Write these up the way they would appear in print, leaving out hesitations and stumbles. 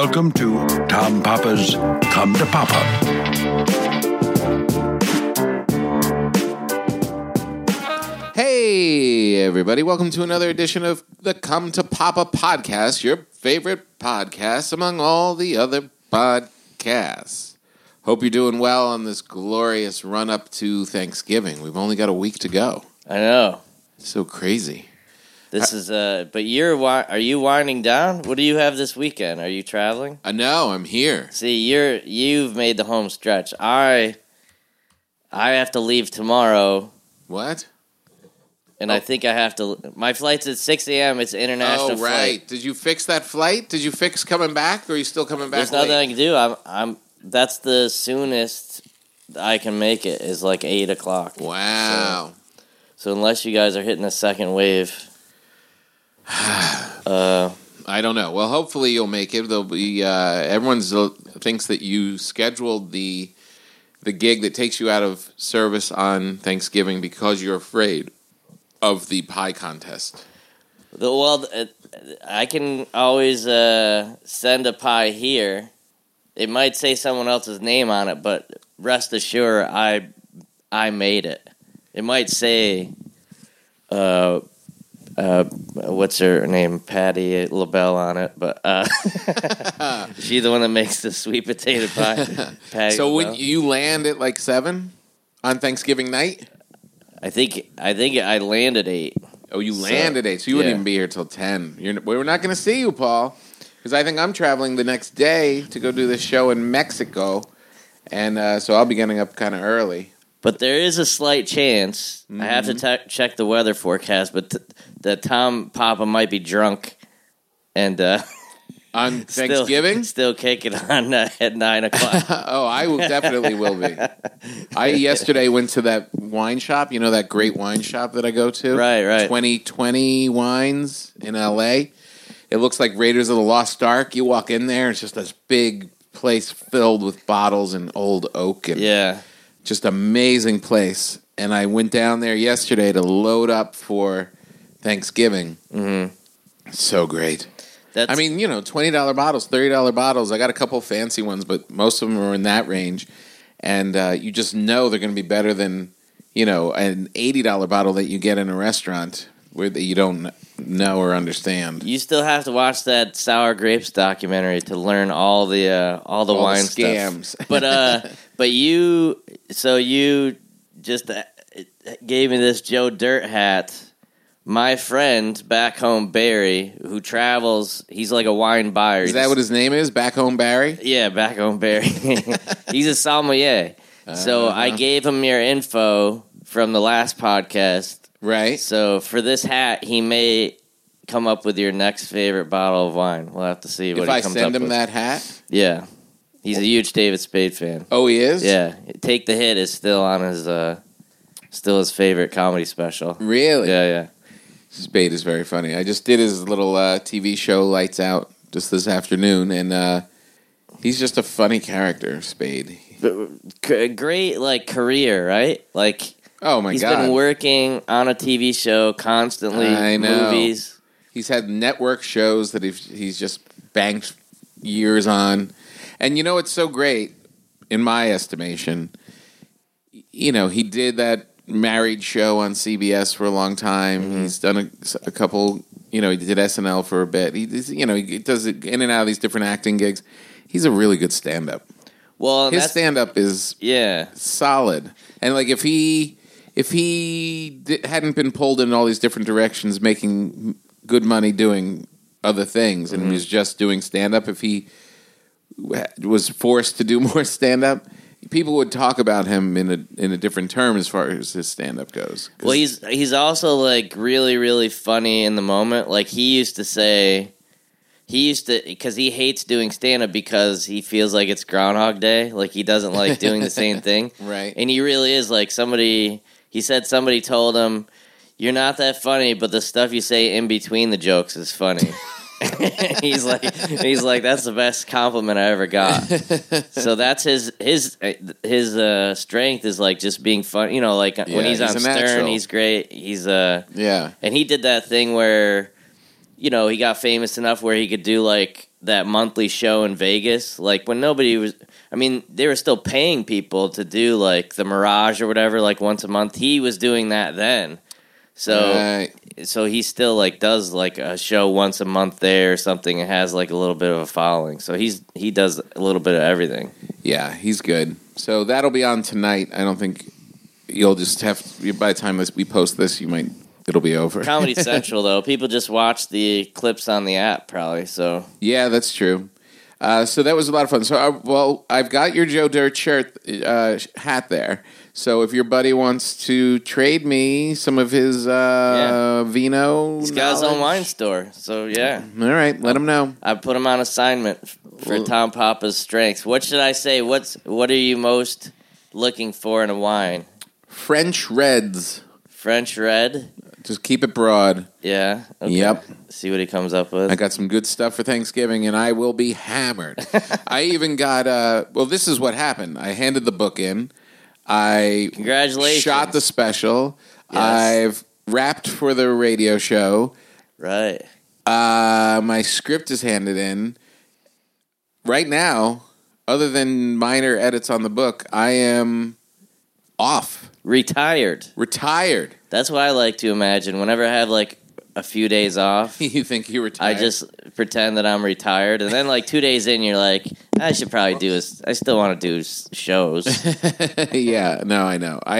Welcome to Tom Papa's Come to Papa. Hey, everybody. Welcome to another edition of the Come to Papa podcast, your favorite podcast among all the other podcasts. Hope you're doing well on this glorious run-up to Thanksgiving. We've only got a week to go. I know. So crazy. This is but are you winding down? What do you have this weekend? Are you traveling? No, I'm here. See, you've made the home stretch. I have to leave tomorrow. What? And I think I have to. My flight's at 6 a.m. It's an international Oh, right. flight. Did you fix that flight? Did you fix coming back, or are you still coming back There's nothing late? I can do. I'm. That's the soonest I can make it is like 8 o'clock. Wow. So unless you guys are hitting a second wave. I don't know. Well, hopefully you'll make it. There'll be everyone thinks that you scheduled the gig that takes you out of service on Thanksgiving because you're afraid of the pie contest. I can always send a pie here. It might say someone else's name on it, but rest assured, I made it. It might say. What's her name? Patti LaBelle on it, but she's the one that makes the sweet potato pie. Patti So LaBelle. when you land at like 7 on Thanksgiving night? I think I landed 8. Oh, you land at 8, so you wouldn't even be here till 10. We're not going to see you, Paul, because I think I'm traveling the next day to go do this show in Mexico, and so I'll be getting up kind of early. But there is a slight chance. I have to check the weather forecast, but that Tom Papa might be drunk and On Thanksgiving? still kicking on at 9 o'clock. Oh, I definitely will be. I yesterday went to that wine shop, you know that great wine shop that I go to? Right. 2020 Wines in L.A. It looks like Raiders of the Lost Ark. You walk in there, it's just this big place filled with bottles and old oak. And Yeah. just amazing place. And I went down there yesterday to load up for Thanksgiving. Mm-hmm. So great. I mean, $20 bottles, $30 bottles. I got a couple fancy ones, but most of them are in that range. And you just know they're going to be better than, an $80 bottle that you get in a restaurant where you don't know or understand. You still have to watch that Sour Grapes documentary to learn all the wine scams. stuff. But you just gave me this Joe Dirt hat. My friend back home, Barry, who travels, he's like a wine buyer. Is that what his name is? Back Home Barry? Yeah, back home, Barry. He's a sommelier. So I gave him your info from the last podcast. Right. So for this hat, he may come up with your next favorite bottle of wine. We'll have to see what he comes up with. If I send him that hat? Yeah. He's a huge David Spade fan. Oh, he is? Yeah. Take the Hit is still on still his favorite comedy special. Really? Yeah. Spade is very funny. I just did his little TV show, Lights Out, just this afternoon, and he's just a funny character, Spade. But great, career, right? Oh, my God. He's been working on a TV show constantly, I know. movies. He's had network shows that he's just banked years on. And it's so great, in my estimation. He did that Married show on CBS for a long time. Mm-hmm. He's done a couple, he did SNL for a bit. He does it in and out of these different acting gigs. He's a really good stand-up. Well, his stand-up is solid. And if he hadn't been pulled in all these different directions, making good money doing other things, and was just doing stand-up, if he was forced to do more stand-up, people would talk about him in a different term as far as his stand-up goes. Well, he's also really, really funny in the moment. He used to because he hates doing stand-up because he feels like it's Groundhog Day. He doesn't like doing the same thing. Right. And he really is he said somebody told him, "You're not that funny, but the stuff you say in between the jokes is funny." he's like that's the best compliment I ever got. So that's his strength is just being fun. When he's on Stern, natural. he's great. And he did that thing where he got famous enough where he could do that monthly show in Vegas, like when nobody was, I mean, they were still paying people to do like the Mirage or whatever, like once a month. He was doing that then. So, so he still like does like a show once a month there or something and has like a little bit of a following. So he does a little bit of everything. Yeah, he's good. So that'll be on tonight. I don't think you'll just have, by the time we post this, it'll be over. Comedy Central, though. People just watch the clips on the app, probably. So yeah, that's true. So that was a lot of fun. So, I've got your Joe Dirt shirt hat there. So if your buddy wants to trade me some of his vino, he's got his own wine store. So yeah, all right, let him know. I put him on assignment for Tom Papa's strengths. What should I say? What are you most looking for in a wine? French Reds. French Red. Just keep it broad. Yeah. Okay. Yep. See what he comes up with. I got some good stuff for Thanksgiving, and I will be hammered. I even got this is what happened. I handed the book in. Congratulations. Shot the special. Yes. I've rapped for the radio show. Right. My script is handed in. Right now, other than minor edits on the book, I am off. Retired. That's what I like to imagine. Whenever I have like a few days off, you think you're retired? I just pretend that I'm retired, and then like 2 days in, you're like, I should probably do this. I still want to do shows. Yeah, no, I know. I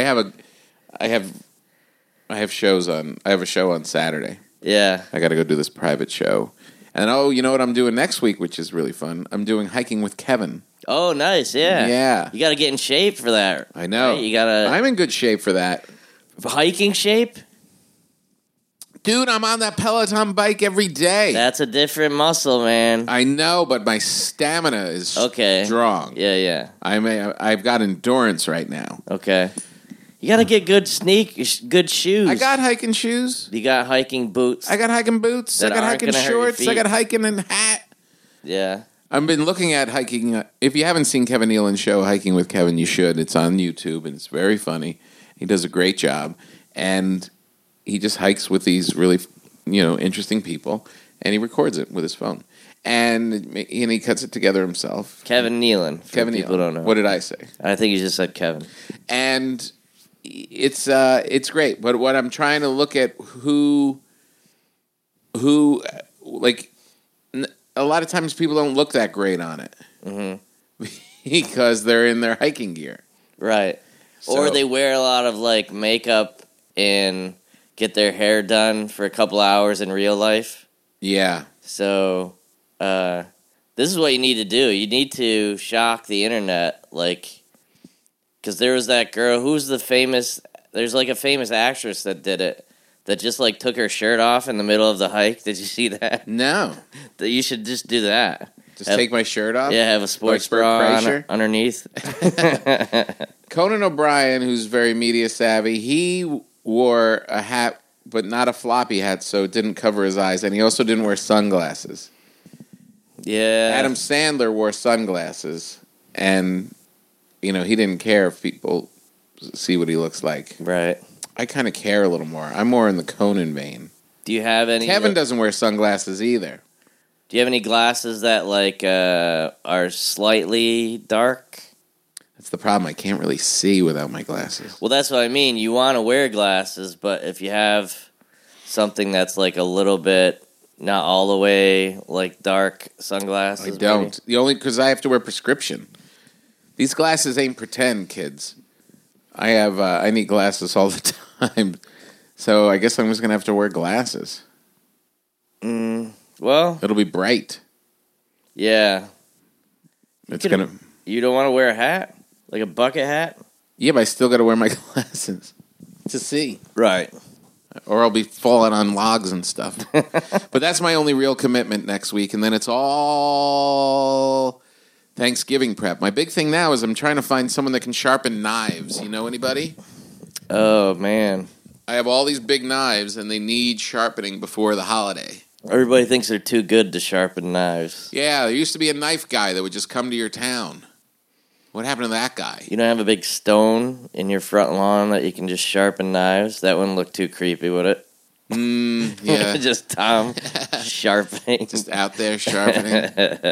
have shows on. I have a show on Saturday. Yeah, I got to go do this private show, and you know what I'm doing next week, which is really fun. I'm doing Hiking with Kevin. Oh, nice. Yeah, yeah. You got to get in shape for that. I know. Right? You gotta. I'm in good shape for that. Hiking shape. Dude, I'm on that Peloton bike every day. That's a different muscle, man. I know, but my stamina is strong. Yeah. I've got endurance right now. Okay. You got to get good shoes. I got hiking shoes. You got hiking boots. I got hiking boots. I got hiking shorts. I got hiking and hat. Yeah. I've been looking at hiking. If you haven't seen Kevin Nealon's show, Hiking with Kevin, you should. It's on YouTube, and it's very funny. He does a great job. And he just hikes with these really, interesting people, and he records it with his phone. And he cuts it together himself. Kevin Nealon. Kevin Nealon. People don't know. What did I say? I think you just said Kevin. And it's great. But what I'm trying to look at who like a lot of times people don't look that great on it because they're in their hiking gear, right? Or they wear a lot of like makeup and get their hair done for a couple hours in real life. Yeah. So this is what you need to do. You need to shock the internet, like, because there was that girl who's there's like a famous actress that did it, that just like took her shirt off in the middle of the hike. Did you see that? No. That you should just do that. Just take my shirt off? Yeah, have a sports bra underneath. Conan O'Brien, who's very media savvy, he wore a hat, but not a floppy hat, so it didn't cover his eyes, and he also didn't wear sunglasses. Yeah. Adam Sandler wore sunglasses, and, he didn't care if people see what he looks like. Right. I kind of care a little more. I'm more in the Conan vein. Do you have any... Kevin doesn't wear sunglasses either. Do you have any glasses that, like, are slightly dark? That's the problem. I can't really see without my glasses. Well, that's what I mean. You want to wear glasses, but if you have something that's, like, a little bit, not all the way, like, dark sunglasses... I don't. Because I have to wear prescription. These glasses ain't pretend, kids. I need glasses all the time. So I guess I'm just going to have to wear glasses. Well... It'll be bright. Yeah. You don't want to wear a hat? Like a bucket hat? Yeah, but I still got to wear my glasses to see. Right. Or I'll be falling on logs and stuff. But that's my only real commitment next week. And then it's all Thanksgiving prep. My big thing now is I'm trying to find someone that can sharpen knives. You know anybody? Oh, man. I have all these big knives, and they need sharpening before the holiday. Everybody thinks they're too good to sharpen knives. Yeah, there used to be a knife guy that would just come to your town. What happened to that guy? You don't have a big stone in your front lawn that you can just sharpen knives? That wouldn't look too creepy, would it? Yeah. Just Tom sharpening. Just out there sharpening.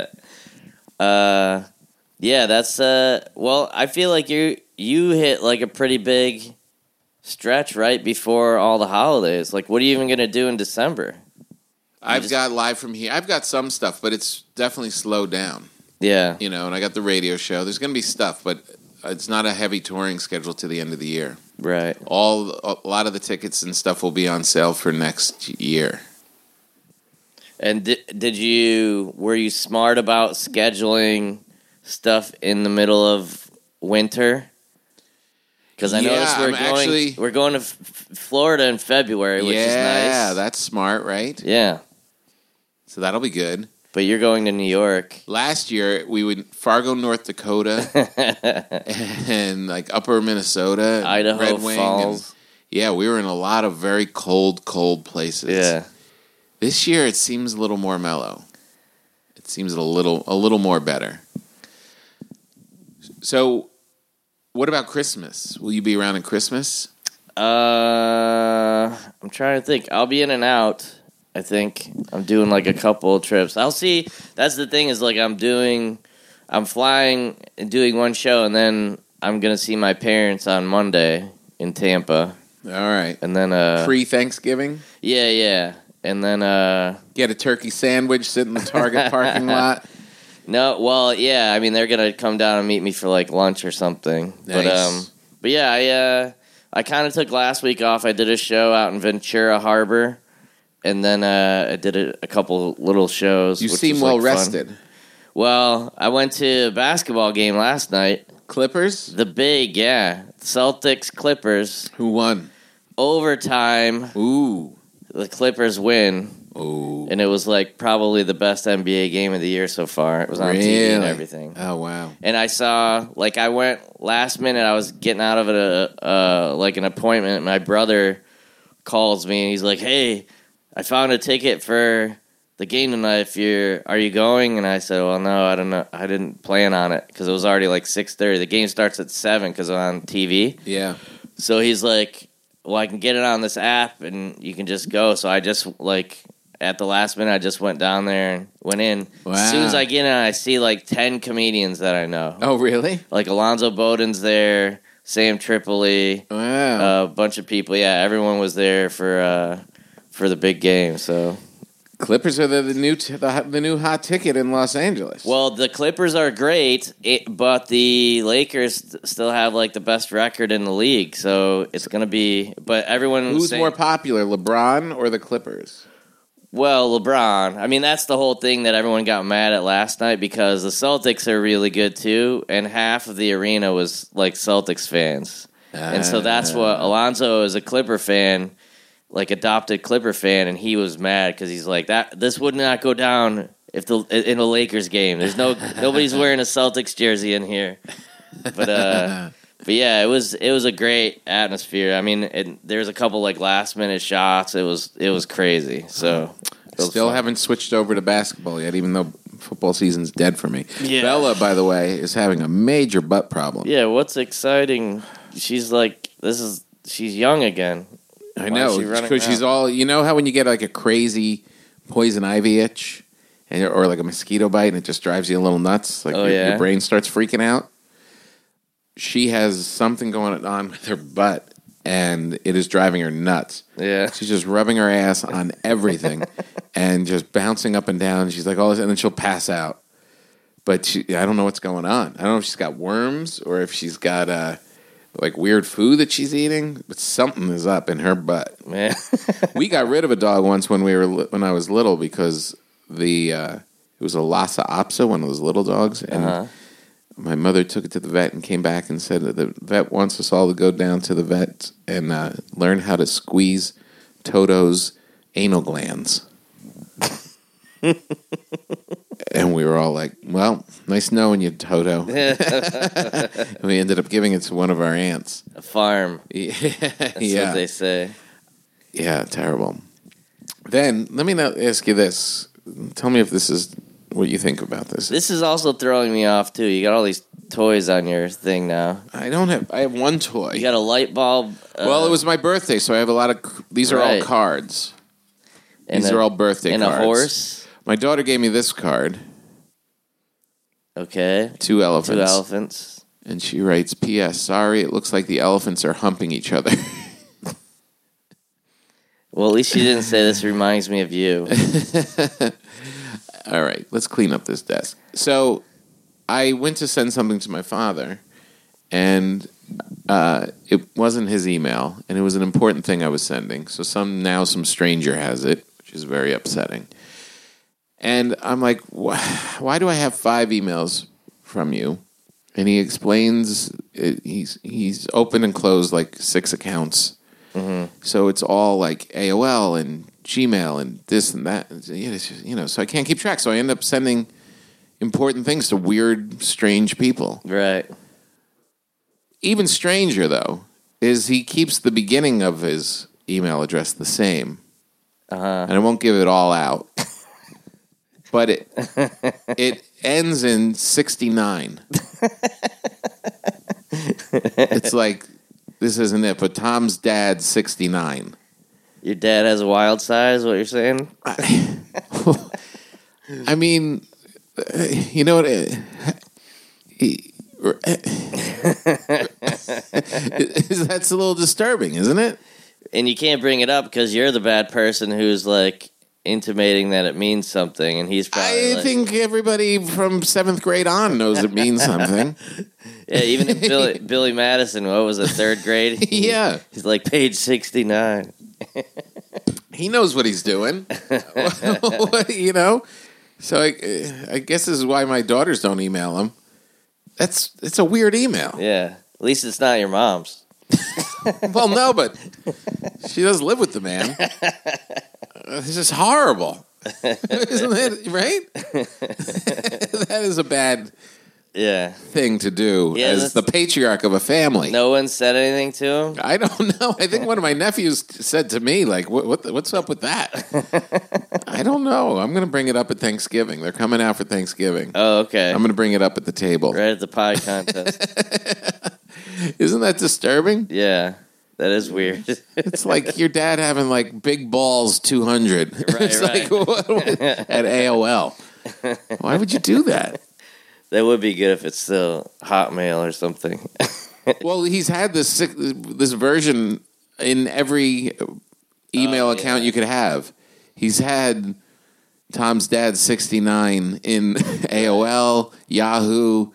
Yeah, that's well, I feel like you hit like a pretty big stretch right before all the holidays. Like, what are you even going to do in December? I've got Live from Here. I've got some stuff, but it's definitely slowed down. Yeah. You know, and I got the radio show. There's going to be stuff, but it's not a heavy touring schedule to the end of the year. Right. A lot of the tickets and stuff will be on sale for next year. And were you smart about scheduling stuff in the middle of winter? Because I noticed we're going to Florida in February, which is nice. Yeah, that's smart, right? Yeah. So that'll be good. But you're going to New York. Last year, we went Fargo, North Dakota, and like Upper Minnesota, Idaho Red Wing, Falls. Yeah, we were in a lot of very cold places. Yeah. This year, it seems a little more mellow. It seems a little more better. So, what about Christmas? Will you be around at Christmas? I'm trying to think. I'll be in and out. I think I'm doing like a couple of trips. I'll see. That's the thing is like I'm flying and doing one show, and then I'm gonna see my parents on Monday in Tampa. All right, and then pre-Thanksgiving. Yeah, and then get a turkey sandwich, sit in the Target parking lot. No, well, yeah. I mean, they're gonna come down and meet me for like lunch or something. Nice. But yeah, I kind of took last week off. I did a show out in Ventura Harbor. And then I did a couple little shows. You seem well rested. Well, I went to a basketball game last night. Clippers? The big, yeah. Celtics, Clippers. Who won? Overtime. Ooh. The Clippers win. Ooh. And it was like probably the best NBA game of the year so far. It was on TV and everything. Oh, wow. And I saw, like I went last minute. I was getting out of like an appointment. My brother calls me and he's like, hey, I found a ticket for the game tonight. Are you going? And I said, well, no, I don't know. I didn't plan on it because it was already like 6:30. The game starts at 7 because it's on TV. Yeah. So he's like, well, I can get it on this app and you can just go. So I just like at the last minute, I just went down there and went in. Wow. As soon as I get in, I see like 10 comedians that I know. Oh, really? Like Alonzo Bowden's there, Sam Tripoli, wow, a bunch of people. Yeah, everyone was there for the big game. So Clippers are the new hot ticket in Los Angeles. Well, the Clippers are great, but the Lakers still have like the best record in the league. So it's going to be. But everyone who's more popular, LeBron or the Clippers? Well, LeBron. I mean, that's the whole thing that everyone got mad at last night because the Celtics are really good too, and half of the arena was like Celtics fans, and so that's what Alonzo is a Clipper fan. Like adopted Clipper fan, and he was mad because he's like that. This would not go down in a Lakers game. There's nobody's wearing a Celtics jersey in here. But yeah, it was a great atmosphere. I mean, there's a couple like last minute shots. It was crazy. So still haven't switched over to basketball yet, even though football season's dead for me. Yeah. Bella, by the way, is having a major butt problem. Yeah, what's exciting? She's like she's young again. I know, because she's all, you know how when you get like a crazy poison ivy itch or like a mosquito bite and it just drives you a little nuts, like your brain starts freaking out? She has something going on with her butt and it is driving her nuts. Yeah. She's just rubbing her ass on everything and just bouncing up and down. She's like, and then she'll pass out. But I don't know what's going on. I don't know if she's got worms or if she's got like weird food that she's eating, but something is up in her butt. Man. We got rid of a dog once when I was little because it was a Lhasa Apso, one of those little dogs, and my mother took it to the vet and came back and said that the vet wants us all to go down to the vet and learn how to squeeze Toto's anal glands. And we were all like, well, nice knowing you, Toto. We ended up giving it to one of our aunts. A farm. That's what they say. Yeah, terrible. Then, let me now ask you this. Tell me if this is what you think about this. This is also throwing me off, too. You got all these toys on your thing now. I have one toy. You got a light bulb. Well, it was my birthday, so I have a lot of. These are all cards. These are all birthday cards. And a horse. My daughter gave me this card. Okay. 2 elephants. 2 elephants. And she writes, P.S. Sorry, it looks like the elephants are humping each other. Well, at least she didn't say this reminds me of you. All right, let's clean up this desk. So I went to send something to my father, and it wasn't his email, and it was an important thing I was sending. So some stranger has it, which is very upsetting. And I'm like, why do I have 5 emails from you? And he explains he's opened and closed like 6 accounts. Mm-hmm. So it's all like AOL and Gmail and this and that. So I can't keep track. So I end up sending important things to weird, strange people. Right. Even stranger, though, is he keeps the beginning of his email address the same. And I won't give it all out. But it ends in 69. It's like, this isn't it, but Tom's dad, 69. Your dad has a wild side, is what you're saying? I mean, you know what? That's a little disturbing, isn't it? And you can't bring it up because you're the bad person who's like intimating that it means something, and he's probably I think everybody from 7th grade on knows it means something. Yeah, even if Billy Madison, what was it, 3rd grade? Yeah. He's like page 69. He knows what he's doing. So I guess this is why my daughters don't email him. It's a weird email. Yeah. At least it's not your mom's. Well, no, but she does live with the man. This is horrible. Isn't it, right? That is a bad thing to do as the patriarch of a family. No one said anything to him? I don't know. I think one of my nephews said to me, like, what's up with that? I don't know. I'm going to bring it up at Thanksgiving. They're coming out for Thanksgiving. Oh, okay. I'm going to bring it up at the table. Right at the pie contest. Isn't that disturbing? Yeah. That is weird. It's like your dad having like Big Balls 200. Right, it's right. Like at AOL. Why would you do that? That would be good if it's still Hotmail or something. Well, he's had this version in every email account you could have. He's had Tom's dad 69 in AOL, Yahoo,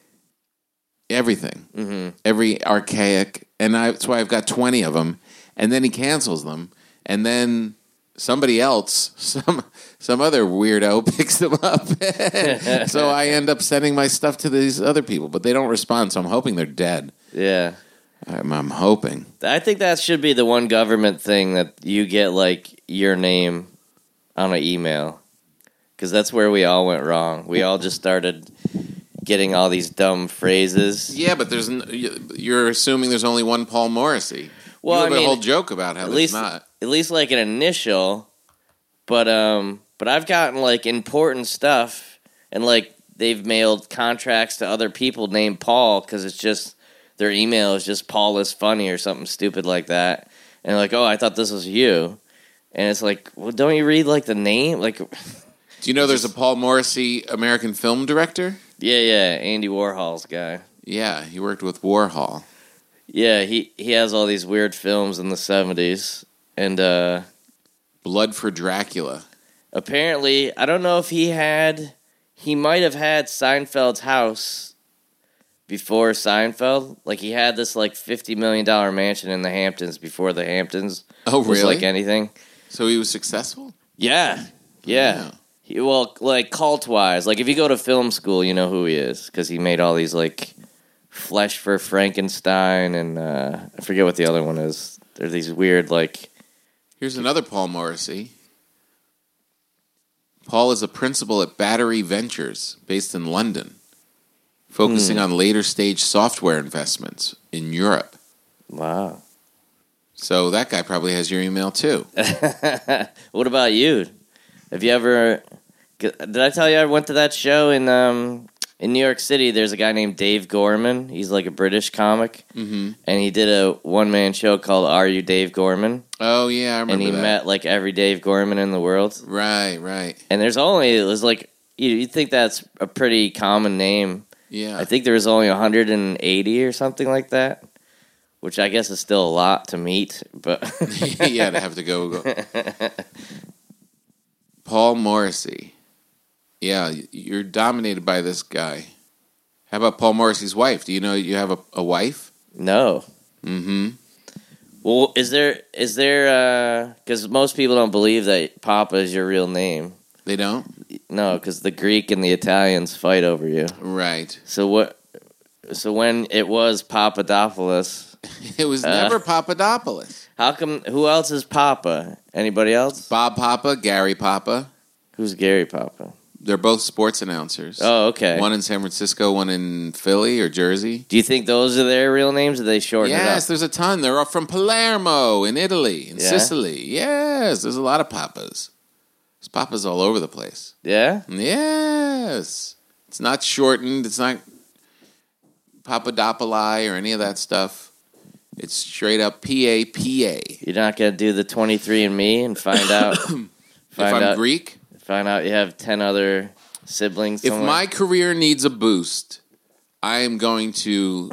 everything. Mm-hmm. Every archaic. And that's why I've got 20 of them. And then he cancels them. And then somebody else, some other weirdo picks them up. So I end up sending my stuff to these other people. But they don't respond, so I'm hoping they're dead. Yeah. I'm hoping. I think that should be the one government thing that you get, like, your name on an email. Because that's where we all went wrong. We all just started getting all these dumb phrases. Yeah, but you're assuming there's only one Paul Morrissey. Well, you have a whole joke about how there's not. At least like an initial, but I've gotten like important stuff, and like they've mailed contracts to other people named Paul because it's just their email is just Paul is funny or something stupid like that, and like, oh, I thought this was you, and it's like, well, don't you read like the name? Like, do you know there's a Paul Morrissey American film director? Yeah, Andy Warhol's guy. Yeah, he worked with Warhol. Yeah, he has all these weird films in the 70s. And Blood for Dracula. Apparently, I don't know if he might have had Seinfeld's house before Seinfeld. Like, he had this, like, $50 million mansion in the Hamptons before the Hamptons was like anything. So he was successful? Yeah. Like, cult-wise. Like, if you go to film school, you know who he is. Because he made all these, like, Flesh for Frankenstein and I forget what the other one is. There's these weird, like... Here's another Paul Morrissey. Paul is a principal at Battery Ventures, based in London, focusing on later-stage software investments in Europe. Wow. So that guy probably has your email, too. What about you? Have you ever... Did I tell you I went to that show in In New York City, there's a guy named Dave Gorman. He's like a British comic. Mm-hmm. And he did a one-man show called Are You Dave Gorman? Oh, yeah, I remember and he that. met like every Dave Gorman in the world. Right. And it was like, you'd think that's a pretty common name. Yeah. I think there was only 180 or something like that, which I guess is still a lot to meet. But yeah, to have to go. Paul Morrissey. Yeah, you're dominated by this guy. How about Paul Morrissey's wife? Do you know you have a wife? No. Mm-hmm. Well, is there, because most people don't believe that Papa is your real name. They don't? No, because the Greek and the Italians fight over you. Right. So when it was Papadopoulos. It was never Papadopoulos. How come, who else is Papa? Anybody else? Bob Papa, Gary Papa. Who's Gary Papa? They're both sports announcers. Oh, okay. One in San Francisco, one in Philly or Jersey. Do you think those are their real names, or they shorten it up? Yes, there's a ton. They're all from Palermo in Italy, in Yeah? Sicily. Yes, there's a lot of Papas. There's Papas all over the place. Yeah? Yes. It's not shortened. It's not Papadopouli or any of that stuff. It's straight up P-A-P-A. You're not going to do the 23andMe and find out... If I'm Greek? Find out you have 10 other siblings If somewhere? my career needs a boost, I am going to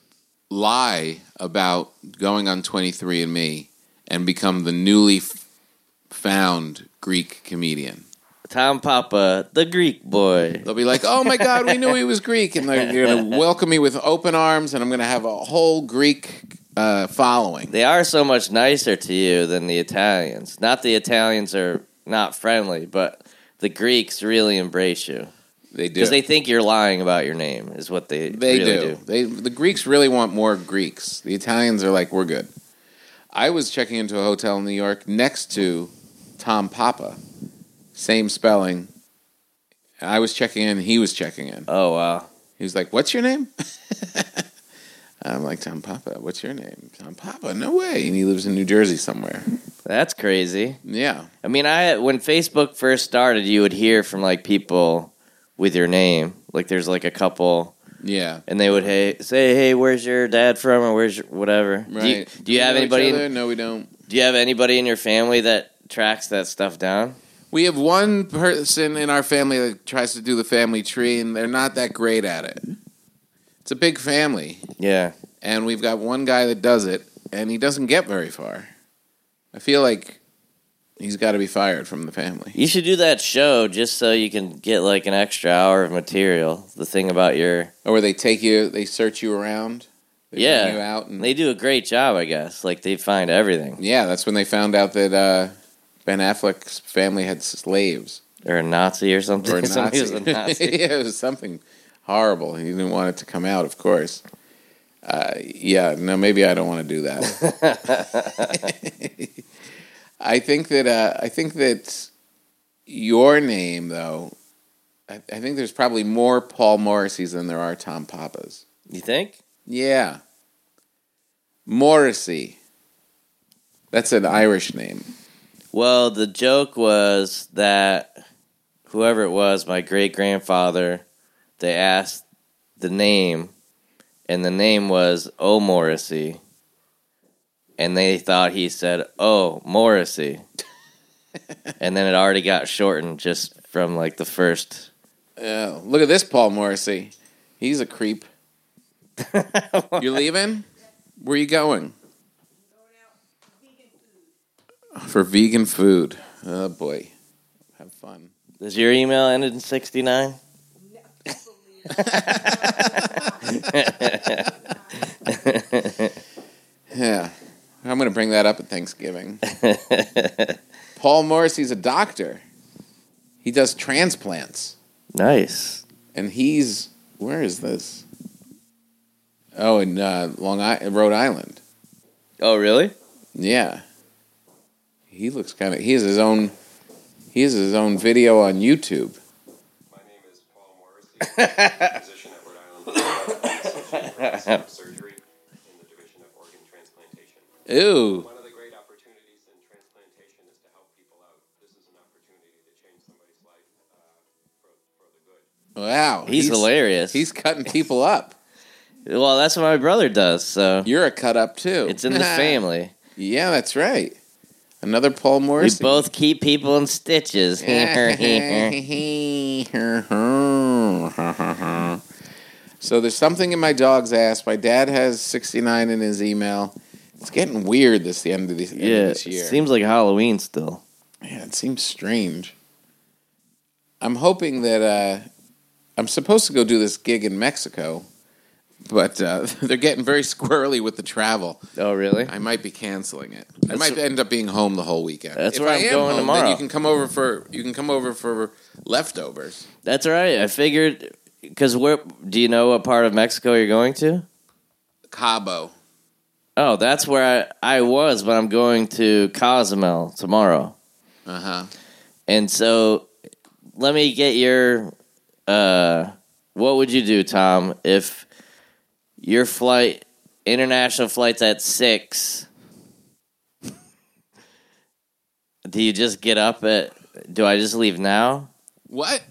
lie about going on 23andMe and become the newly found Greek comedian. Tom Papa, the Greek boy. They'll be like, oh my God, we knew he was Greek. And they're going to welcome me with open arms, and I'm going to have a whole Greek following. They are so much nicer to you than the Italians. Not the Italians are not friendly, but the Greeks really embrace you. They do. Because they think you're lying about your name, is what they really do. The Greeks really want more Greeks. The Italians are like, we're good. I was checking into a hotel in New York next to Tom Papa. Same spelling. I was checking in, he was checking in. Oh, wow. He was like, what's your name? I'm like, Tom Papa. What's your name? Tom Papa? No way. And he lives in New Jersey somewhere. That's crazy. Yeah. I mean, when Facebook first started, you would hear from like people with your name. Like there's like a couple. Yeah. And they would say, hey, where's your dad from, or where's your whatever. Right. Do you have anybody? No, we don't. Do you have anybody in your family that tracks that stuff down? We have one person in our family that tries to do the family tree, and they're not that great at it. It's a big family. Yeah. And we've got one guy that does it, and he doesn't get very far. I feel like he's got to be fired from the family. You should do that show just so you can get like an extra hour of material. The thing about your... Or where they take you, they search you around. They bring you out. And they do a great job, I guess. Like they find everything. Yeah, that's when they found out that Ben Affleck's family had slaves. Or a Nazi or something. Or a Nazi. Somebody was a Nazi. Yeah, it was something horrible. He didn't want it to come out, of course. Maybe I don't want to do that. I think that your name, though, I think there's probably more Paul Morrisseys than there are Tom Papas. You think? Yeah. Morrissey. That's an Irish name. Well, the joke was that whoever it was, my great-grandfather, they asked the name, and the name was O. Morrissey. And they thought he said, oh, Morrissey. And then it already got shortened just from like the first. Oh, look at this Paul Morrissey. He's a creep. You're leaving? Where are you going? For vegan food. Oh, boy. Have fun. Does your email end in 69? Yeah. I'm going to bring that up at Thanksgiving. Paul Morrissey's a doctor. He does transplants. Nice. And he's... Where is this? Oh, in Rhode Island. Oh, really? Yeah. He looks kind of... He has his own video on YouTube. My name is Paul Morrissey, physician at Rhode Island, surgery in the division of organ transplantation. Ew. One of the great opportunities in transplantation is to help people out. This is an opportunity to change somebody's life for the good. Wow. He's hilarious. He's cutting people up. Well, that's what my brother does, so You're a cut up, too. it's in the family. Yeah, that's right. Another Paul Morrissey. We both keep people in stitches. So there's something in my dog's ass. My dad has 69 in his email. It's getting weird this end of this year. It seems like Halloween still. Yeah, it seems strange. I'm hoping that I'm supposed to go do this gig in Mexico, but they're getting very squirrely with the travel. Oh, really? I might be canceling it. I might end up being home the whole weekend. That's where I'm going tomorrow. Then you can come over for leftovers. That's all right. I figured, because do you know what part of Mexico you're going to? Cabo. Oh, that's where I was, but I'm going to Cozumel tomorrow. Uh-huh. And so, let me get your, what would you do, Tom, if your international flight's at 6, do you just get up do I just leave now? What?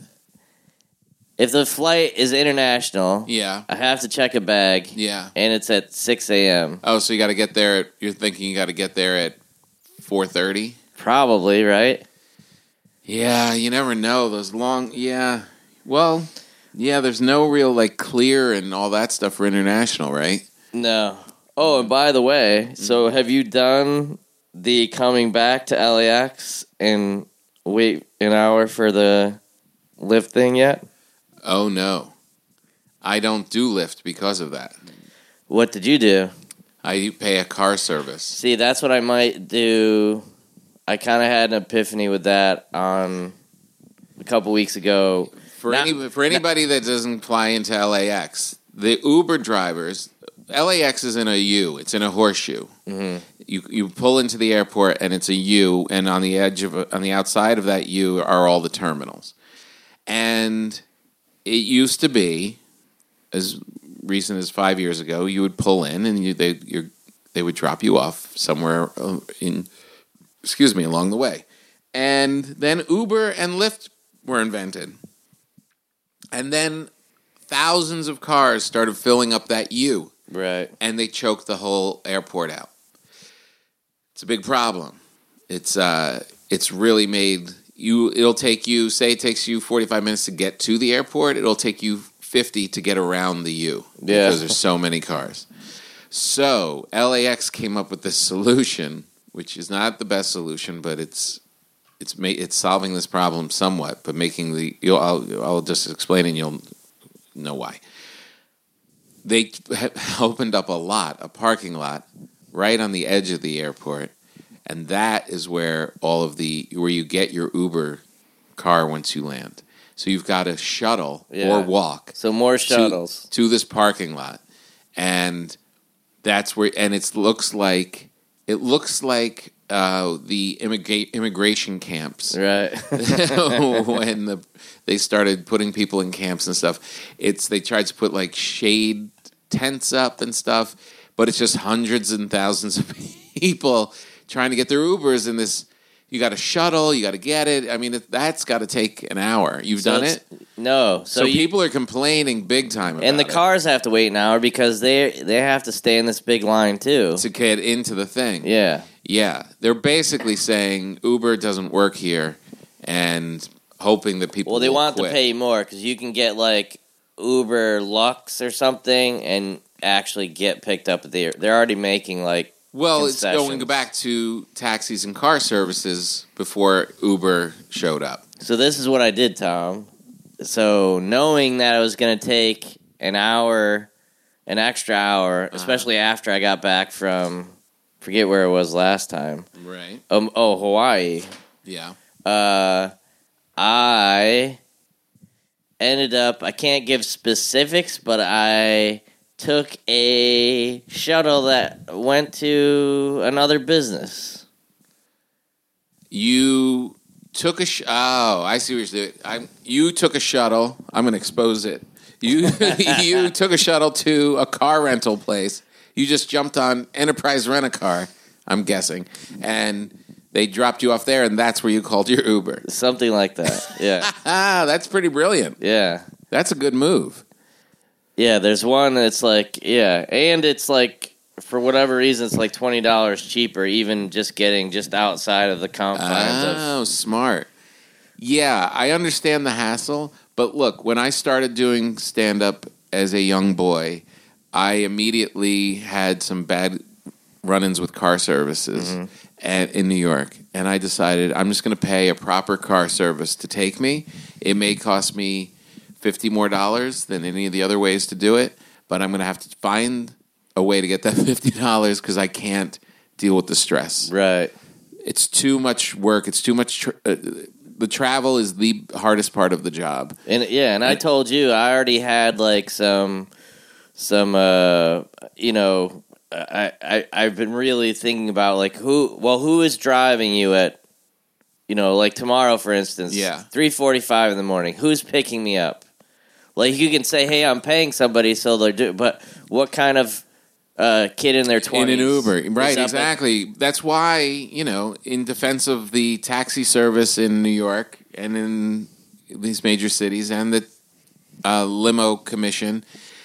If the flight is international, Yeah. I have to check a bag, Yeah. and it's at 6 a.m. Oh, so you got to get there. You're thinking you got to get there at 4:30? Probably, right? Yeah, you never know. Those long, yeah. Well, yeah, there's no real, clear and all that stuff for international, right? No. Oh, and by the way, so have you done the coming back to LAX and wait an hour for the lift thing yet? Oh, no. I don't do Lyft because of that. What did you do? I pay a car service. See, that's what I might do. I kind of had an epiphany with that on a couple weeks ago. For anybody that doesn't fly into LAX, the Uber drivers, LAX is in a U. It's in a horseshoe. Mm-hmm. You pull into the airport and it's a U, and on the outside of that U are all the terminals. And it used to be, as recent as 5 years ago, you would pull in and they would drop you off somewhere along the way. And then Uber and Lyft were invented. And then thousands of cars started filling up that U. Right. And they choked the whole airport out. It's a big problem. It's really made it'll take you, say it takes you 45 minutes to get to the airport, it'll take you 50 to get around the U. Yeah. Because there's so many cars. So LAX came up with this solution, which is not the best solution, but it's solving this problem somewhat, but making I'll just explain and you'll know why. They opened up a parking lot right on the edge of the airport, and that is where where you get your Uber car once you land. So you've got to shuttle or walk. So more shuttles to this parking lot, and that's where. And it looks like the immigration camps, right? When they started putting people in camps and stuff, they tried to put shade tents up and stuff, but it's just hundreds and thousands of people trying to get their Ubers in this. You got to shuttle, you got to get it. I mean, that's got to take an hour. You've done it? No. So people are complaining big time about it. And the cars have to wait an hour because they have to stay in this big line, too. To get into the thing. Yeah. Yeah. They're basically saying Uber doesn't work here and hoping that people they will want quit. to pay more because you can get, Uber Lux or something and actually get picked up at They're already making, Well, it's going back to taxis and car services before Uber showed up. So this is what I did, Tom. So knowing that it was going to take an extra hour, especially after I got back from, forget where it was last time. Right. Hawaii. Yeah. I ended up, I can't give specifics, but I took a shuttle that went to another business. You took I see what you're doing. You took a shuttle. I'm going to expose it. You took a shuttle to a car rental place. You just jumped on Enterprise Rent-A-Car, I'm guessing, and they dropped you off there, and that's where you called your Uber. Something like that, yeah. That's pretty brilliant. Yeah. That's a good move. Yeah, there's one that's like, and it's like, for whatever reason, it's like $20 cheaper, even just getting just outside of the confines of... Oh, smart. Yeah, I understand the hassle, but look, when I started doing stand-up as a young boy, I immediately had some bad run-ins with car services in New York, and I decided I'm just going to pay a proper car service to take me. It may cost me $50 more than any of the other ways to do it, but I'm going to have to find a way to get that $50 because I can't deal with the stress. Right. It's too much work. It's too much. The travel is the hardest part of the job. And I told you I already had like some I've been really thinking about like who is driving you at, like tomorrow, for instance. Yeah. 3:45 in the morning. Who's picking me up? Like, you can say, hey, I'm paying somebody, so they're doing, but what kind of kid in their 20s? In an Uber. Right, exactly. That's why, in defense of the taxi service in New York and in these major cities and the limo commission,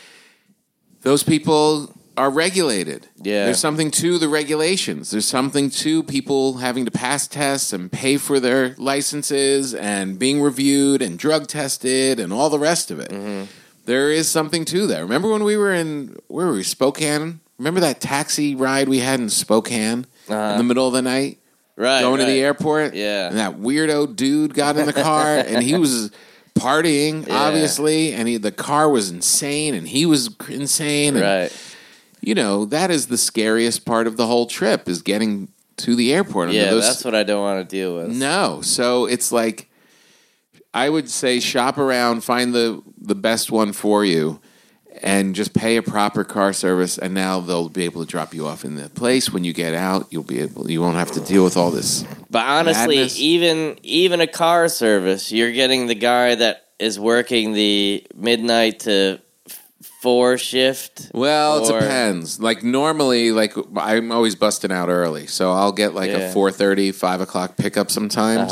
those people are regulated. Yeah. There's something to the regulations. There's something to people having to pass tests and pay for their licenses and being reviewed and drug tested and all the rest of it. Mm-hmm. There is something to that. Remember when we were where were we, Spokane? Remember that taxi ride we had in Spokane in the middle of the night? Right. Going to the airport? Yeah. And that weirdo dude got in the car and he was partying, obviously, and the car was insane and he was insane. And, right. That is the scariest part of the whole trip, is getting to the airport. Yeah, that's what I don't want to deal with. No. So it's like, I would say shop around, find the best one for you, and just pay a proper car service, and now they'll be able to drop you off in the place. When you get out, you won't have to deal with all this. But honestly, madness. even a car service, you're getting the guy that is working the midnight to 4 shift. Well, it depends. Like normally, I'm always busting out early, so I'll get a 4:30, 5 o'clock pickup sometimes,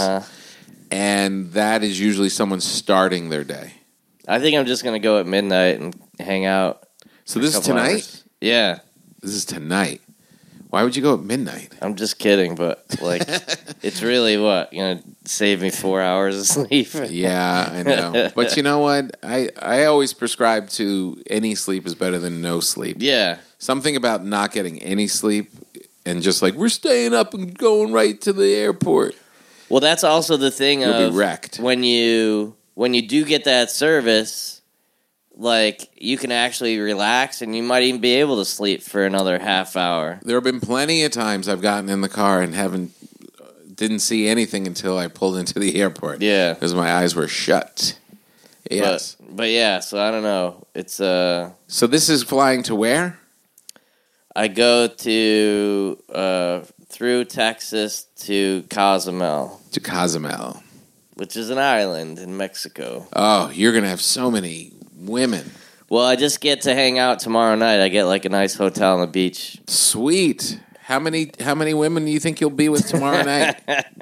and that is usually someone starting their day. I think I'm just gonna go at midnight and hang out. So this is tonight? Hours. Yeah, this is tonight. Why would you go at midnight? I'm just kidding, but it's really gonna save me 4 hours of sleep. Yeah, I know. But you know what? I always prescribe to any sleep is better than no sleep. Yeah. Something about not getting any sleep and just we're staying up and going right to the airport. Well, that's also the thing. You'll be wrecked. When you do get that service, you can actually relax, and you might even be able to sleep for another half hour. There have been plenty of times I've gotten in the car and didn't see anything until I pulled into the airport. Yeah, because my eyes were shut. Yes, but yeah. So I don't know. It's So this is flying to where? I go to through Texas to Cozumel. To Cozumel, which is an island in Mexico. Oh, you're gonna have so many women. Well, I just get to hang out tomorrow night. I get a nice hotel on the beach. Sweet. How many women do you think you'll be with tomorrow night?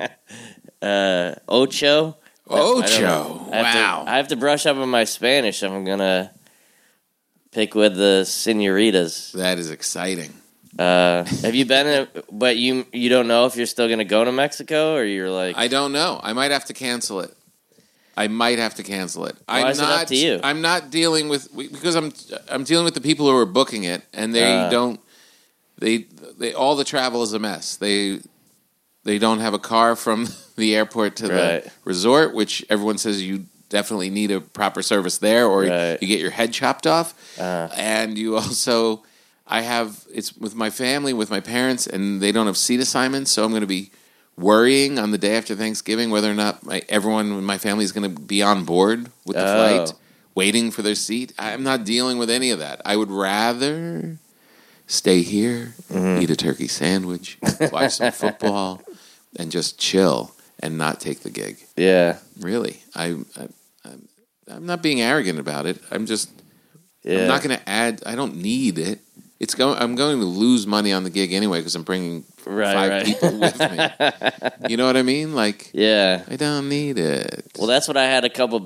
Ocho. Ocho. Wow. I have to brush up on my Spanish. I'm gonna pick with the senoritas. That is exciting. Have you been? But you don't know if you're still gonna go to Mexico, or you're I don't know. I might have to cancel it. Why is it up to you? I'm not dealing with, because I'm dealing with the people who are booking it, and they don't. They all the travel is a mess. They don't have a car from the airport to the resort, which everyone says you definitely need a proper service there, or you get your head chopped off. And you also, it's with my family, with my parents, and they don't have seat assignments, so I'm going to be worrying on the day after Thanksgiving whether or not everyone in my family is going to be on board with the flight, waiting for their seat. I'm not dealing with any of that. I would rather stay here, eat a turkey sandwich, watch some football, and just chill and not take the gig. Yeah. Really. I'm not being arrogant about it. I'm just, I'm not going to add, I don't need it. I'm going to lose money on the gig anyway because I'm bringing 5 people with me. You know what I mean? I don't need it. Well, that's what I had a couple big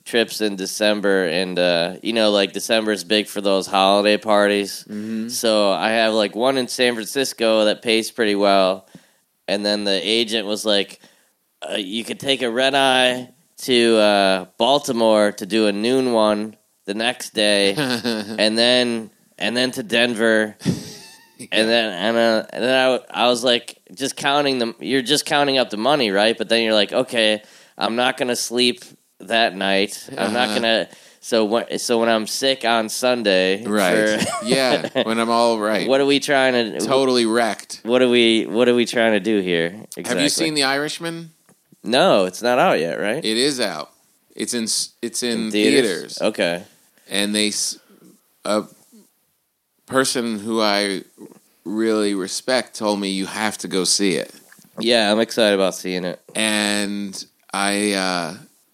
trips in December, and like December is big for those holiday parties. Mm-hmm. So I have like one in San Francisco that pays pretty well, and then the agent was like, "You could take a red eye to Baltimore to do a noon one the next day, and then to Denver." And then I was like, just counting them. You're just counting up the money, right? But then you're like, okay, I'm not gonna sleep that night. I'm not gonna. So when I'm sick on Sunday, right? When I'm all right. What are we trying to? Totally wrecked. What are we trying to do here? Exactly. Have you seen The Irishman? No, it's not out yet, right? It is out. It's in theaters. Okay. And a person who I really respect told me you have to go see it. Yeah, I'm excited about seeing it. And I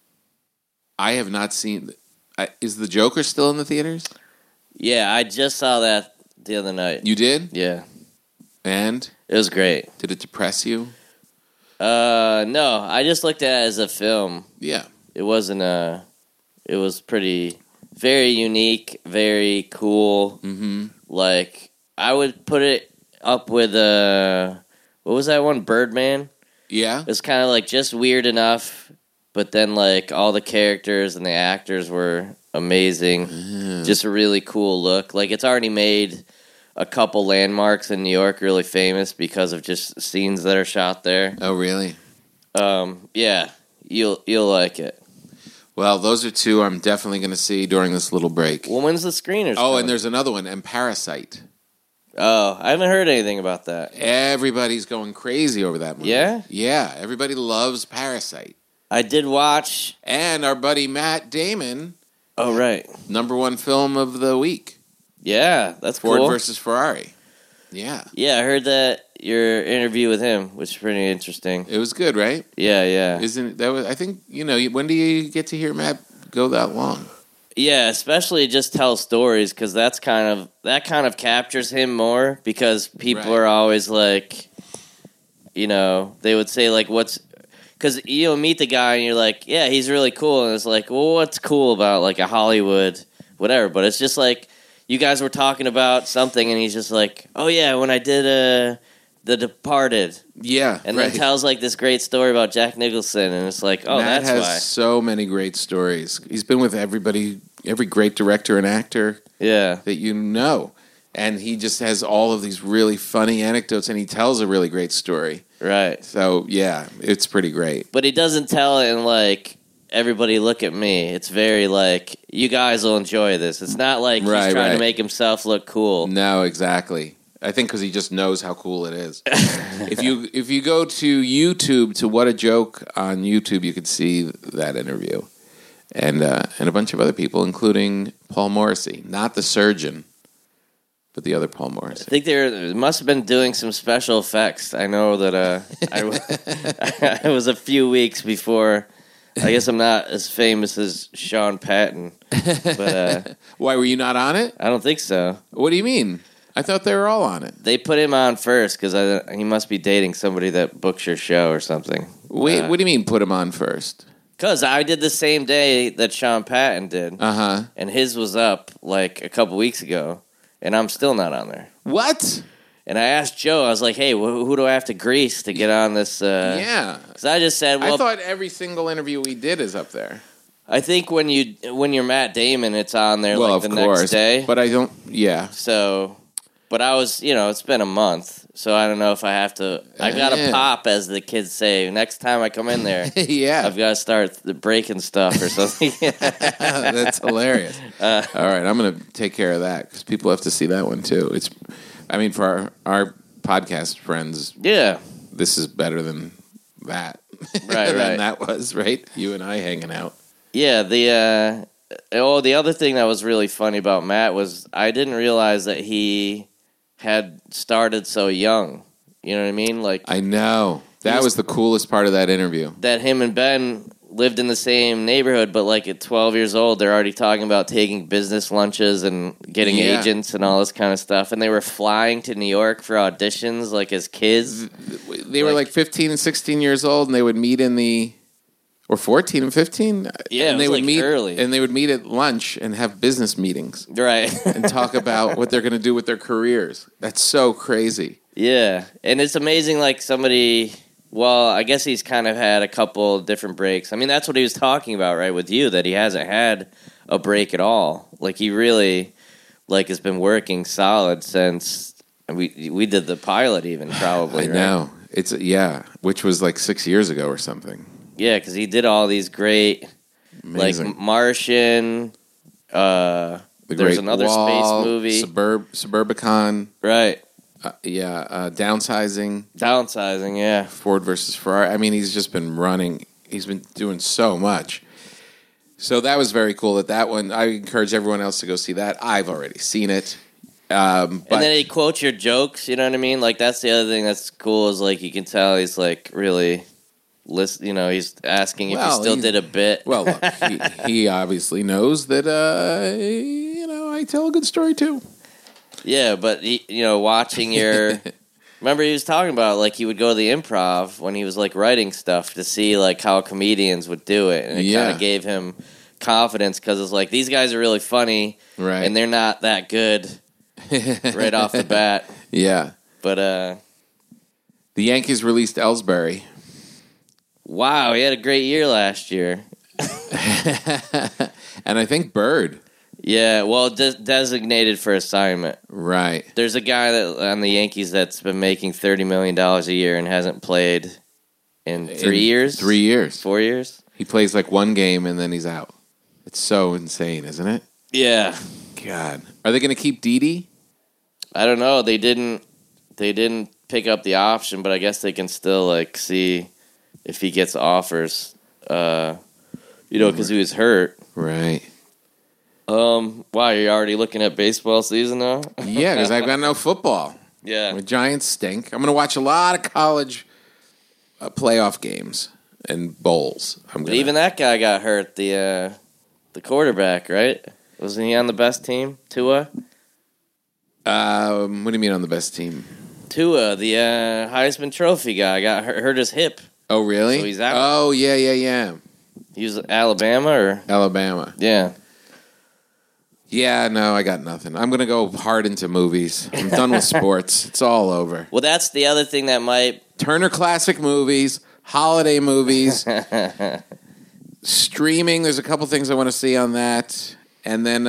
have not seen. Is The Joker still in the theaters? Yeah, I just saw that the other night. You did? Yeah. And it was great. Did it depress you? No, I just looked at it as a film. Yeah. It wasn't it was very unique, very cool. Mm-hmm. Like, I would put it up with, what was that one? Birdman? Yeah. It's kind of like just weird enough, but then like all the characters and the actors were amazing. Just a really cool look. Like, it's already made a couple landmarks in New York really famous because of just scenes that are shot there. Oh, really? Yeah, you'll like it. Well, those are two I'm definitely going to see during this little break. Well, when's the screeners? Oh, and there's another one, and Parasite. Oh, I haven't heard anything about that. Everybody's going crazy over that movie. Yeah? Yeah, everybody loves Parasite. I did watch. And our buddy Matt Damon. Oh, right. #1 film of the week. Yeah, that's Ford cool. versus Ferrari. Yeah. Yeah, I heard that your interview with him was pretty interesting. It was good, right? Yeah. Isn't that was? I think when do you get to hear Matt go that long? Yeah, especially just tell stories because that kind of captures him more because people are always like, they would say like, what's because meet the guy and you're like, yeah, he's really cool, and it's like, well, what's cool about like a Hollywood whatever? But it's just like you guys were talking about something, and he's just like, oh yeah, when I did The Departed. Yeah. And then tells like this great story about Jack Nicholson, and it's like, oh, Matt that's has why. so many great stories. He's been with everybody, every great director and actor that you know. And he just has all of these really funny anecdotes, and he tells a really great story. Right. So, yeah, it's pretty great. But he doesn't tell it in like, everybody look at me. It's very like, you guys will enjoy this. It's not like he's trying to make himself look cool. No, exactly. I think because he just knows how cool it is. If you go to YouTube, to What a Joke on YouTube, you could see that interview. And a bunch of other people, including Paul Morrissey. Not the surgeon, but the other Paul Morrissey. I think they must have been doing some special effects. I know that I was a few weeks before. I guess I'm not as famous as Sean Patton. But why, were you not on it? I don't think so. What do you mean? I thought they were all on it. They put him on first because he must be dating somebody that books your show or something. Wait, what do you mean put him on first? Because I did the same day that Sean Patton did. Uh-huh. And his was up like a couple weeks ago, and I'm still not on there. What? And I asked Joe, I was like, hey, who do I have to grease to get on this? Yeah. Because I just said, well, I thought every single interview we did is up there. I think when you're Matt Damon, it's on there like the next day. But I don't, yeah. So, but I was, it's been a month, so I don't know if I have to. I got to pop, as the kids say. Next time I come in there, yeah, I've got to start breaking stuff or something. That's hilarious. All right, I'm going to take care of that because people have to see that one too. For our podcast friends, yeah, this is better than that. Right, than that was, right? You and I hanging out. Yeah, the other thing that was really funny about Matt was I didn't realize that he had started so young. You know what I mean? Like, I know. That was the coolest part of that interview. That him and Ben lived in the same neighborhood, but like at 12 years old, they're already talking about taking business lunches and getting agents and all this kind of stuff. And they were flying to New York for auditions like as kids. They were like 15 and 16 years old, and they would meet in the or 14 and 15. Yeah, and it was would meet early. and they would meet at lunch and have business meetings Right. and talk about what they're going to do with their careers. That's so crazy. Yeah, and it's amazing, like, somebody... Well, I guess he's kind of had a couple different breaks. I mean, that's what he was talking about, right, with you, that he hasn't had a break at all. Like, he really, like, has been working solid since... We did the pilot even, probably, I right? know. It's, which was like 6 years ago or something. Yeah, because he did all these great, Amazing. like Martian. The There's Great another Wall, space movie, Suburbicon. right? Downsizing. Downsizing, yeah. Ford versus Ferrari. I mean, he's just been running. He's been doing so much. So that was very cool. That one, I encourage everyone else to go see that. I've already seen it. And then he quotes your jokes. You know what I mean? Like, that's the other thing that's cool is, like, you can tell he's, like, really... You know, he's asking if he still did a bit. Well, look, he obviously knows that, I tell a good story too. Yeah, but, watching your... Remember he was talking about, like, he would go to the Improv when he was, like, writing stuff to see, like, how comedians would do it. And it kind of gave him confidence because it's like, these guys are really funny. Right. And they're not that good right off the bat. Yeah. But, the Yankees released Ellsbury. wow, he had a great year last year. And I think Bird. Yeah, well, designated for assignment. Right. There's a guy on the Yankees that's been making $30 million a year and hasn't played in 3 years? 3 years. 4 years? He plays like one game and then he's out. It's so insane, isn't it? Yeah. God. Are they going to keep Didi? I don't know. They didn't pick up the option, but I guess they can still, like, see if he gets offers. Because he was hurt. Right. Wow, you're already looking at baseball season now? Yeah, because I've got no football. Yeah. The Giants stink. I'm going to watch a lot of college playoff games and bowls. But even that guy got hurt, the quarterback, right? Wasn't he on the best team? Tua? What do you mean on the best team? Tua, the Heisman Trophy guy, got hurt his hip. Oh, really? So he's out. Oh, yeah. He was Alabama or? Alabama. Yeah. Yeah, no, I got nothing. I'm going to go hard into movies. I'm done with sports. It's all over. Well, that's the other thing that might... Turner Classic Movies, holiday movies, streaming. There's a couple things I want to see on that. And then,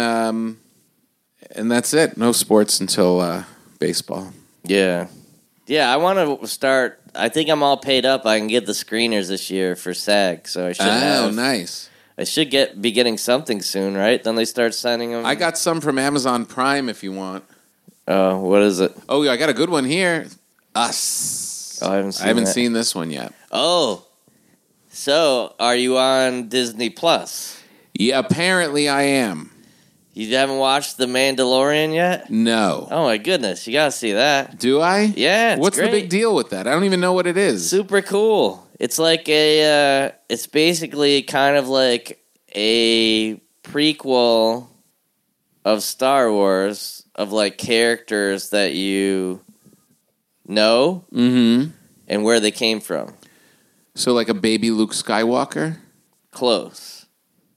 and that's it. No sports until baseball. Yeah. Yeah, I want to start... I think I'm all paid up. I can get the screeners this year for SAG, so I should have... Oh, nice. I should be getting something soon, right? Then they start sending them. I got some from Amazon Prime if you want. Oh, what is it? Oh, yeah, I got a good one here. Us. Oh, I haven't seen this one yet. Oh, so are you on Disney Plus? Yeah, apparently I am. You haven't watched The Mandalorian yet? No. Oh my goodness, you gotta see that. Do I? Yeah, it's What's great. the big deal with that? I don't even know what it is. Super cool. It's like it's basically kind of like a prequel of Star Wars of like characters that you know and where they came from. So like a baby Luke Skywalker? Close.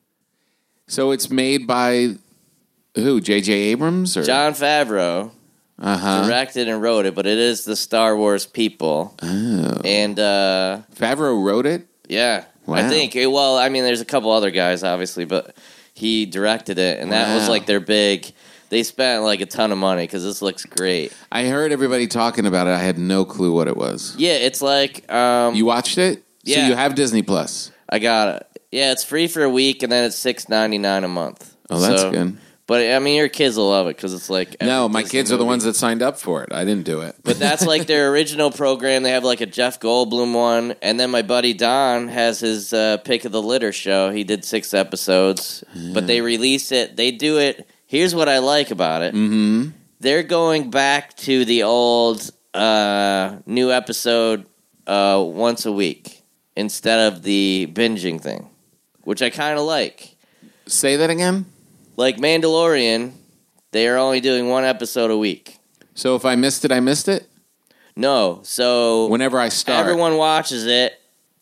So it's made by who? J.J. Abrams? Or? Jon Favreau directed and wrote it, but it is the Star Wars people. Oh. And Favreau wrote it? yeah. Wow. I think, well, I mean, there's a couple other guys, obviously, but he directed it, and that was like their big... They spent like a ton of money because this looks great. I heard everybody talking about it. I had no clue what it was. Yeah, it's like... you watched it? Yeah. So you have Disney Plus. I got it. Yeah, it's free for a week, and then it's $6.99 a month. Oh, that's good. But, I mean, your kids will love it because it's like... No, my Disney kids are the movie. ones that signed up for it. I didn't do it. But that's like their original program. They have like a Jeff Goldblum one. And then my buddy Don has his Pick of the Litter show. He did 6 episodes. But they release it. They do it. Here's what I like about it. Mm-hmm. They're going back to the old new episode once a week instead of the binging thing, which I kind of like. Say that again? Like Mandalorian, they are only doing 1 episode a week. So if I missed it, I missed it? No, so Whenever I start. everyone watches it.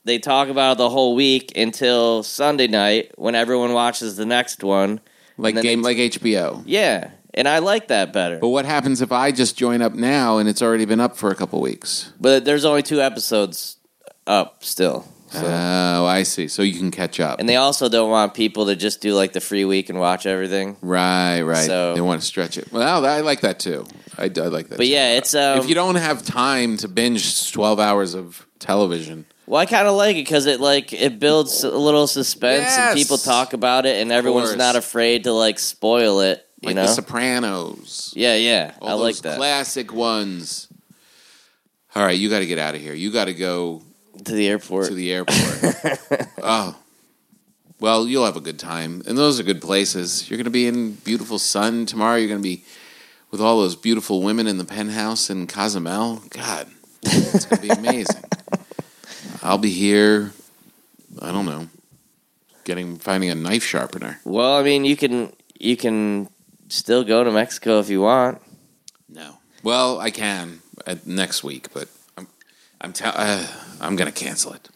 they talk about it the whole week until Sunday night when everyone watches the next one. Like HBO. Yeah, and I like that better. But what happens if I just join up now and it's already been up for a couple weeks? But there's only 2 episodes up still. So. Oh, I see. So you can catch up. And they also don't want people to just do like the free week and watch everything. Right. So, they want to stretch it. Well, I like that too. I like that. But too. yeah, it's if you don't have time to binge 12 hours of television. Well, I kind of like it because it builds a little suspense and people talk about it and everyone's not afraid to like spoil it. You know, The Sopranos. Yeah, All I like those that. Classic ones. All right, you got to get out of here. You got to go to the airport. Oh, well, you'll have a good time, and those are good places. You're going to be in beautiful sun tomorrow. You're going to be with all those beautiful women in the penthouse in Cozumel. God, it's going to be amazing. I'll be here. I don't know, finding a knife sharpener. Well, I mean, you can still go to Mexico if you want. No, well, I can next week, but I'm going to cancel it.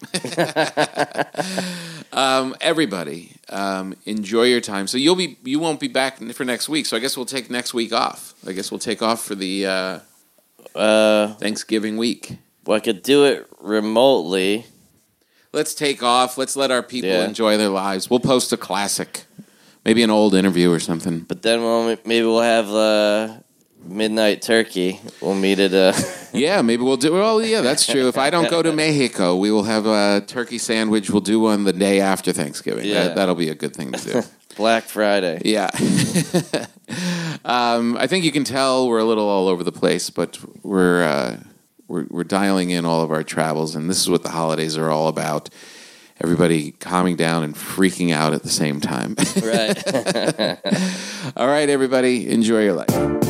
Everybody, enjoy your time. So you won't be back for next week. So I guess we'll take next week off. I guess we'll take off for the Thanksgiving week. Well, I could do it remotely. Let's take off. Let's let our people enjoy their lives. We'll post a classic, maybe an old interview or something. But then maybe we'll have midnight turkey. We'll meet at Yeah, maybe we'll do. Well, yeah, that's true. If I don't go to Mexico, we will have a turkey sandwich. We'll do one the day after Thanksgiving. Yeah. That'll be a good thing to do. Black Friday. Yeah. I think you can tell we're a little all over the place, but we're dialing in all of our travels, and this is what the holidays are all about. Everybody calming down and freaking out at the same time. Right. All right, everybody, enjoy your life.